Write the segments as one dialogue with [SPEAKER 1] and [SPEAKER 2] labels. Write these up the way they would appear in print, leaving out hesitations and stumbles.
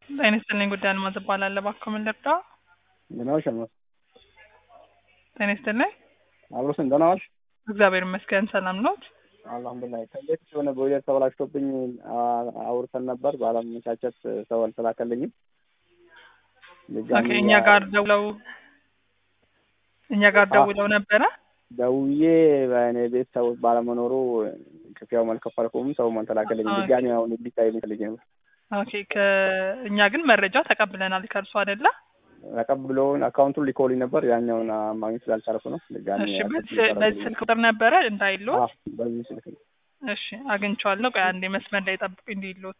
[SPEAKER 1] ጤና ይስጥልኝ ጉዳይ አልማዝ እባላለሁ። እባክዎ ምን ልርዳዎ?
[SPEAKER 2] ደህና ዋልሽ አልማዝ?
[SPEAKER 1] ጤና ይስጥልኝ።
[SPEAKER 2] አብሮስን ደህና ዋልሽ?
[SPEAKER 1] እግዚአብሔር ይመስገን ሰላም ነዎት?
[SPEAKER 2] አልሐምዱሊላህ። ከቤት የሆነ ቦይለር ተበላሽቶብኝ አውርተን ነበር። ባለመመቻቸት ሰው አልተላከልኝም።
[SPEAKER 1] ኦኬ እኛ ጋር ደውለው ነበረ?
[SPEAKER 2] ደውዬ በእኔ ቤት ሰው ባለመኖሩ ክፍያው አልከፈልኩም፣ ሰውም አልተላከልኝም። ድጋሚ አሁን ሊታይ ፈልጌ ነበር።
[SPEAKER 1] ኦኬ ከእኛ ግን መረጃ ተቀብለናል ከእርሱ አይደለ?
[SPEAKER 2] ተቀብሎን አካውንቱን ሊኮልኝ ነበር። ያኛውን ማግኘት ስላልቻልኩ ነው ድጋሚ።
[SPEAKER 1] እሺ በዚህ ስልክ ቁጥር ነበረ እንዳይሎት?
[SPEAKER 2] በዚህ ስልክ ነው።
[SPEAKER 1] እሺ አግኝቼዋለሁ። ቆይ አንዴ መስመር ላይ ጠብቁኝ እንዲሎት።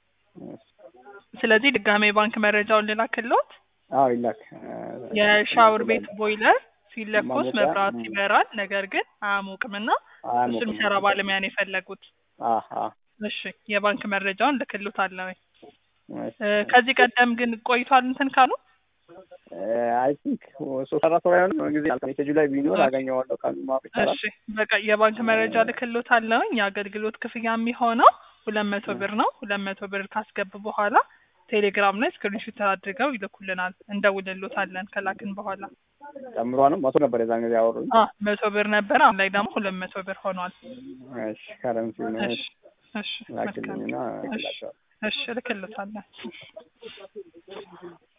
[SPEAKER 1] ስለዚህ ድጋሜ ባንክ መረጃውን ልላክልዎት?
[SPEAKER 2] አዎ ይላክ።
[SPEAKER 1] የሻወር ቤት ቦይለር ሲለኮስ መብራት ይበራል፣ ነገር ግን አያሞቅምና እሱን የሚሰራ ባለሙያ ነው የፈለጉት። እሺ የባንክ መረጃውን ልክልዎታለሁ። ከዚህ ቀደም ግን ቆይቷል እንትን ካሉ
[SPEAKER 2] አይ ቲንክ ሶስት አራት ወር ያለው ጊዜ ሜሴጁ ላይ ቢኖር አገኘዋለሁ። ካሉ ማወቅ ይቻላል።
[SPEAKER 1] እሺ በቃ የባንክ መረጃ ልክልዎታለሁ። የአገልግሎት ክፍያ የሚሆነው 200 ብር ነው። 200 ብር ካስገቡ በኋላ ቴሌግራም ላይ ስክሪንሾት አድርገው ይልኩልናል። እንደውልልዎታለን ከላክን በኋላ።
[SPEAKER 2] ጨምሯ ነው 100 ነበር የዛን ጊዜ ያወሩኝ።
[SPEAKER 1] 100 ብር ነበር። አሁን ላይ ደግሞ 200 ብር ሆኗል።
[SPEAKER 2] እሺ ከረንሲ ነው።
[SPEAKER 1] እሺ
[SPEAKER 2] ላኪልኝና
[SPEAKER 1] እሺ ልክልዎታለሁ።